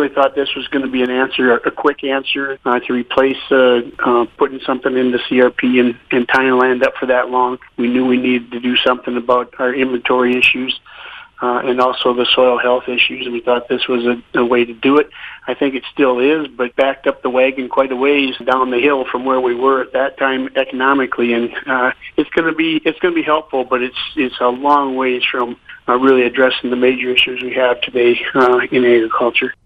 really thought this was going to be an answer, a quick answer to replace putting something into CRP and tying land up for that long. We knew we needed to do something about our inventory issues and also the soil health issues, and we thought this was a way to do it. I think it still is, but backed up the wagon quite a ways down the hill from where we were at that time economically, and it's going to be helpful, but it's a long ways from really addressing the major issues we have today in agriculture.